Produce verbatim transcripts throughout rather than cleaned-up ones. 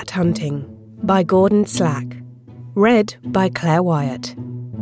Flat Hunting by Gordon Slack. Read by Claire Wyatt.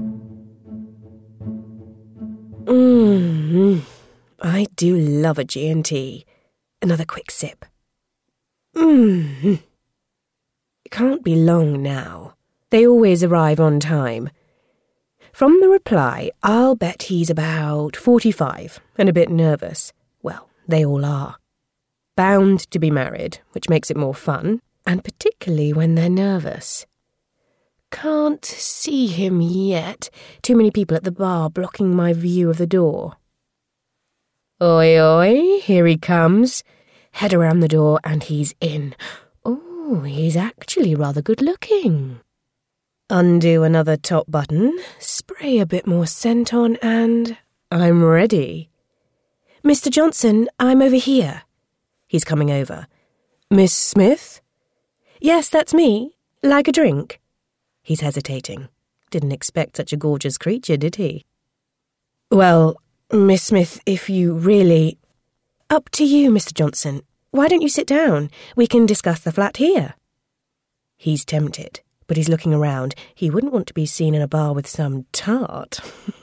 Mmm, I do love a G and T. Another quick sip. Mmm. It can't be long now. They always arrive on time. From the reply, I'll bet he's about forty-five and a bit nervous. Well, they all are. Bound to be married, which makes it more fun, and particularly when they're nervous. Can't see him yet. Too many people at the bar blocking my view of the door. Oi, oi, here he comes. Head around the door and he's in. Oh, he's actually rather good looking. Undo another top button, spray a bit more scent on, and I'm ready. Mister Johnson, I'm over here. He's coming over. Miss Smith? Yes, that's me. Like a drink? He's hesitating. Didn't expect such a gorgeous creature, did he? Well, Miss Smith, if you really... Up to you, Mister Johnson. Why don't you sit down? We can discuss the flat here. He's tempted, but he's looking around. He wouldn't want to be seen in a bar with some tart.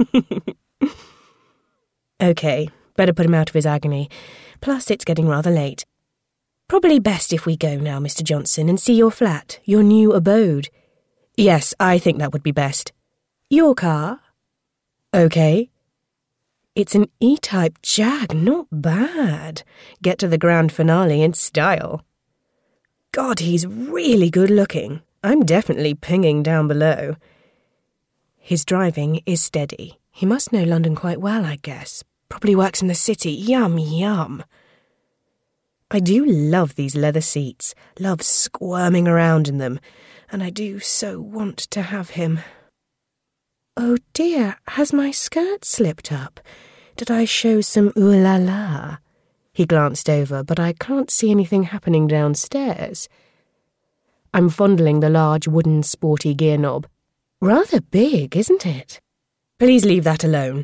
OK, better put him out of his agony. Plus, it's getting rather late. Probably best if we go now, Mister Johnson, and see your flat, your new abode. Yes, I think that would be best. Your car? OK. It's an E-Type Jag, not bad. Get to the grand finale in style. God, he's really good looking. I'm definitely pinging down below. His driving is steady. He must know London quite well, I guess. Probably works in the city. Yum, yum. I do love these leather seats. Love squirming around in them. And I do so want to have him. Oh dear, has my skirt slipped up? Did I show some ooh la la? He glanced over, but I can't see anything happening downstairs. I'm fondling the large wooden sporty gear knob. Rather big, isn't it? Please leave that alone.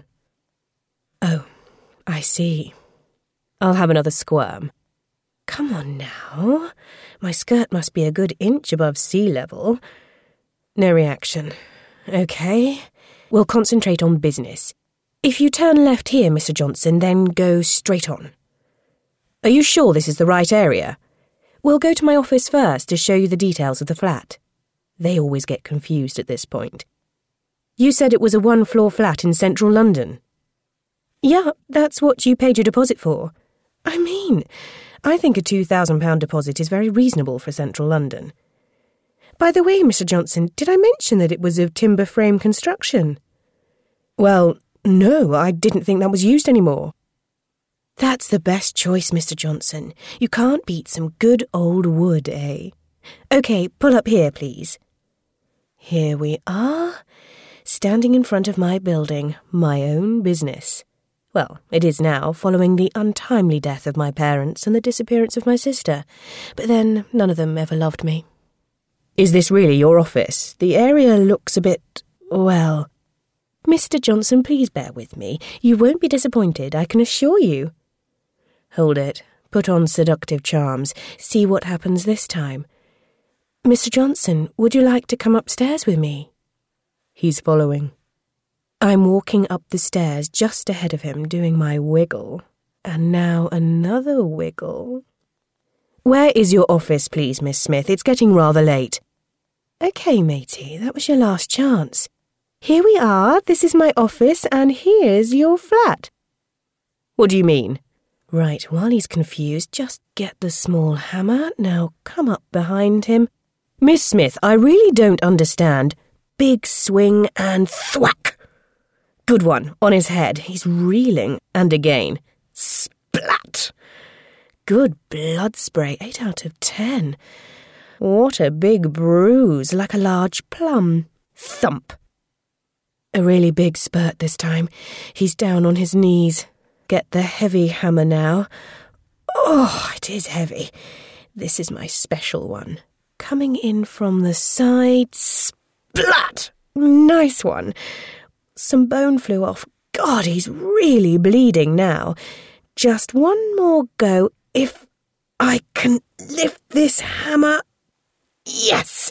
Oh, I see. I'll have another squirm. Come on now. My skirt must be a good inch above sea level. No reaction. OK. We'll concentrate on business. If you turn left here, Mister Johnson, then go straight on. Are you sure this is the right area? We'll go to my office first to show you the details of the flat. They always get confused at this point. You said it was a one-floor flat in central London. Yeah, that's what you paid your deposit for. I mean, I think a two thousand pounds deposit is very reasonable for central London. By the way, Mister Johnson, did I mention that it was of timber frame construction? Well, no, I didn't think that was used anymore. That's the best choice, Mister Johnson. You can't beat some good old wood, eh? OK, pull up here, please. Here we are, standing in front of my building, my own business. Well, it is now, following the untimely death of my parents and the disappearance of my sister. But then, none of them ever loved me. Is this really your office? The area looks a bit, well... Mister Johnson, please bear with me. You won't be disappointed, I can assure you. Hold it. Put on seductive charms. See what happens this time. Mister Johnson, would you like to come upstairs with me? He's following. I'm walking up the stairs just ahead of him, doing my wiggle. And now another wiggle. Where is your office, please, Miss Smith? It's getting rather late. OK, matey, that was your last chance. Here we are, this is my office, and here's your flat. What do you mean? Right, while he's confused, just get the small hammer. Now come up behind him. Miss Smith, I really don't understand. Big swing and thwack. Good one, on his head. He's reeling. And again. Splat. Good blood spray, eight out of ten. What a big bruise, like a large plum. Thump. A really big spurt this time. He's down on his knees. Get the heavy hammer now. Oh, it is heavy. This is my special one. Coming in from the side. Splat! Nice one. Some bone flew off. God, he's really bleeding now. Just one more go. If I can lift this hammer... Yes!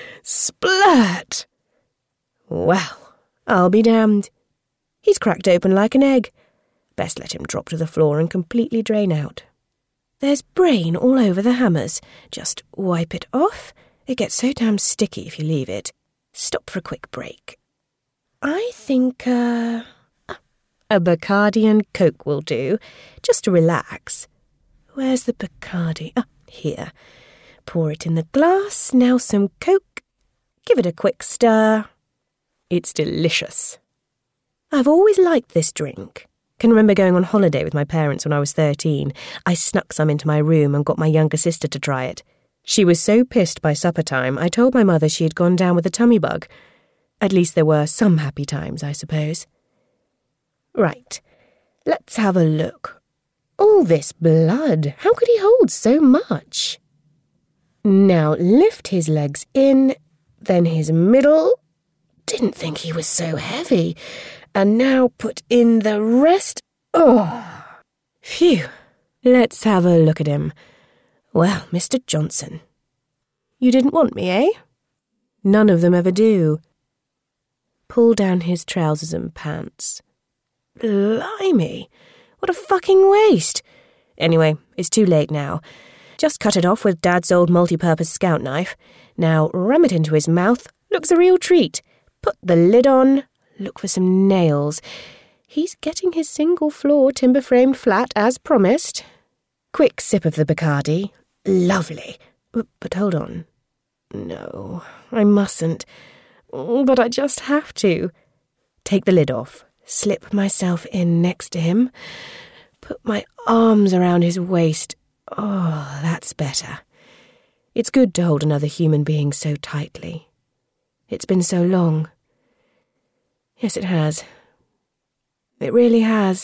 Splurt! Well, I'll be damned. He's cracked open like an egg. Best let him drop to the floor and completely drain out. There's brain all over the hammers. Just wipe it off. It gets so damn sticky if you leave it. Stop for a quick break. I think, uh... a Bacardi and Coke will do, just to relax. Where's the Bacardi? Ah, here. Pour it in the glass, now some Coke. Give it a quick stir. It's delicious. I've always liked this drink. Can remember going on holiday with my parents when I was thirteen. I snuck some into my room and got my younger sister to try it. She was so pissed by supper time, I told my mother she had gone down with a tummy bug. At least there were some happy times, I suppose. Right, let's have a look. All this blood, how could he hold so much? Now lift his legs in, then his middle. Didn't think he was so heavy. And now put in the rest. Oh, phew. Let's have a look at him. Well, Mister Johnson. You didn't want me, eh? None of them ever do. Pull down his trousers and pants. Blimey, what a fucking waste. Anyway, it's too late now. Just cut it off with Dad's old multi-purpose scout knife. Now ram it into his mouth. Looks a real treat. Put the lid on. Look for some nails. He's getting his single-floor timber-framed flat as promised. Quick sip of the Bacardi. Lovely. But, but hold on. No, I mustn't. But I just have to. Take the lid off. Slip myself in next to him. Put my arms around his waist. Oh, that's better. It's good to hold another human being so tightly. It's been so long. Yes, it has. It really has.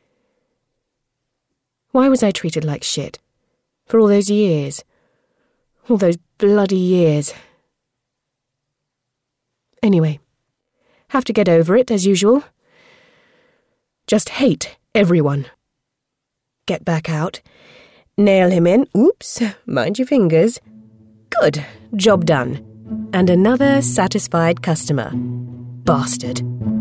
Why was I treated like shit? For all those years. All those bloody years. Anyway, have to get over it, as usual. Just hate everyone. Get back out. Nail him in. Oops, mind your fingers. Good, job done. And another satisfied customer. Bastard.